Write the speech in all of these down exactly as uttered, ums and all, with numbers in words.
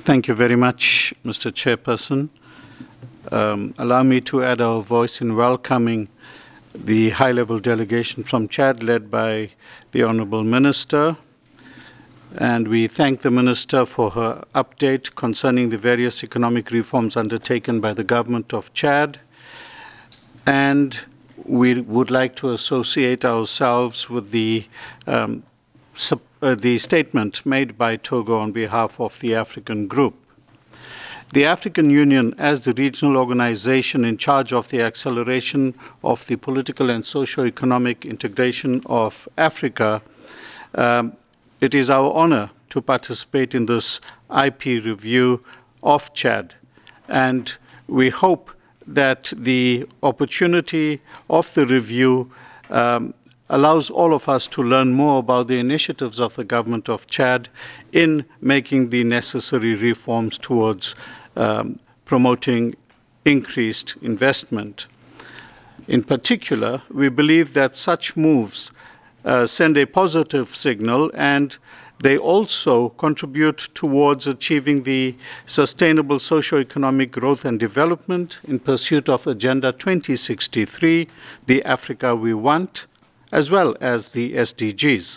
Thank you very much, Mister Chairperson. Um, allow me to add our voice in welcoming the high-level delegation from Chad led by the Honourable Minister. And we thank the Minister for her update concerning the various economic reforms undertaken by the government of Chad. And we would like to associate ourselves with the um, Uh, the statement made by Togo on behalf of the African Group. The African Union, as the regional organization in charge of the acceleration of the political and socio-economic integration of Africa, um, it is our honor to participate in this I P review of Chad. And we hope that the opportunity of the review um, allows all of us to learn more about the initiatives of the government of Chad in making the necessary reforms towards um, promoting increased investment. In particular, we believe that such moves uh, send a positive signal, and they also contribute towards achieving the sustainable socio-economic growth and development in pursuit of Agenda twenty sixty-three, the Africa we want, as well as the S D Gs.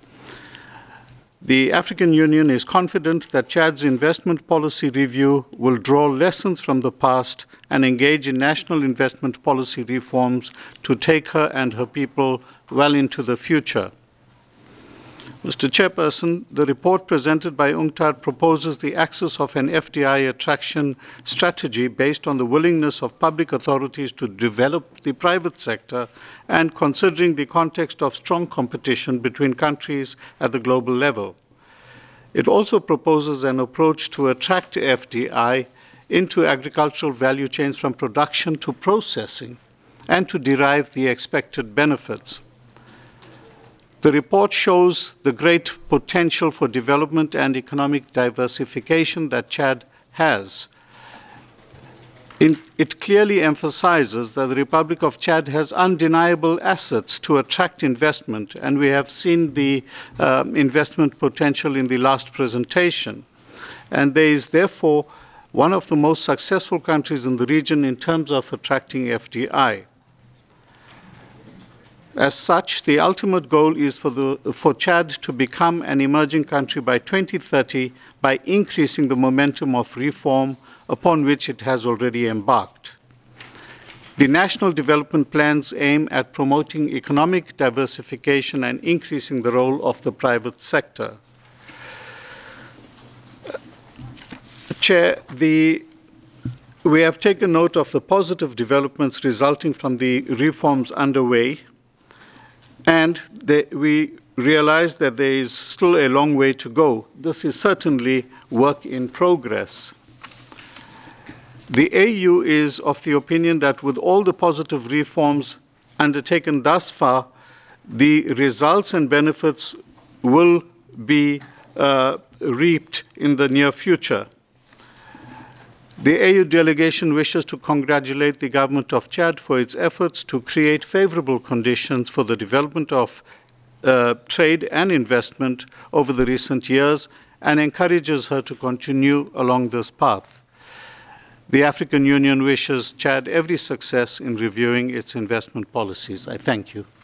The African Union is confident that Chad's investment policy review will draw lessons from the past and engage in national investment policy reforms to take her and her people well into the future. Mister Chairperson, the report presented by UNCTAD proposes the axis of an F D I attraction strategy based on the willingness of public authorities to develop the private sector and considering the context of strong competition between countries at the global level. It also proposes an approach to attract F D I into agricultural value chains from production to processing and to derive the expected benefits. The report shows the great potential for development and economic diversification that Chad has. In, it clearly emphasizes that the Republic of Chad has undeniable assets to attract investment, and we have seen the uh, investment potential in the last presentation. And there is therefore one of the most successful countries in the region in terms of attracting F D I. As such, the ultimate goal is for, the, for Chad to become an emerging country by twenty thirty by increasing the momentum of reform upon which it has already embarked. The national development plans aim at promoting economic diversification and increasing the role of the private sector. Chair, the we have taken note of the positive developments resulting from the reforms underway, and they, we realize that there is still a long way to go. This is certainly work in progress. The A U is of the opinion that with all the positive reforms undertaken thus far, the results and benefits will be uh, reaped in the near future. The A U delegation wishes to congratulate the government of Chad for its efforts to create favorable conditions for the development of uh, trade and investment over the recent years and encourages her to continue along this path. The African Union wishes Chad every success in reviewing its investment policies. I thank you.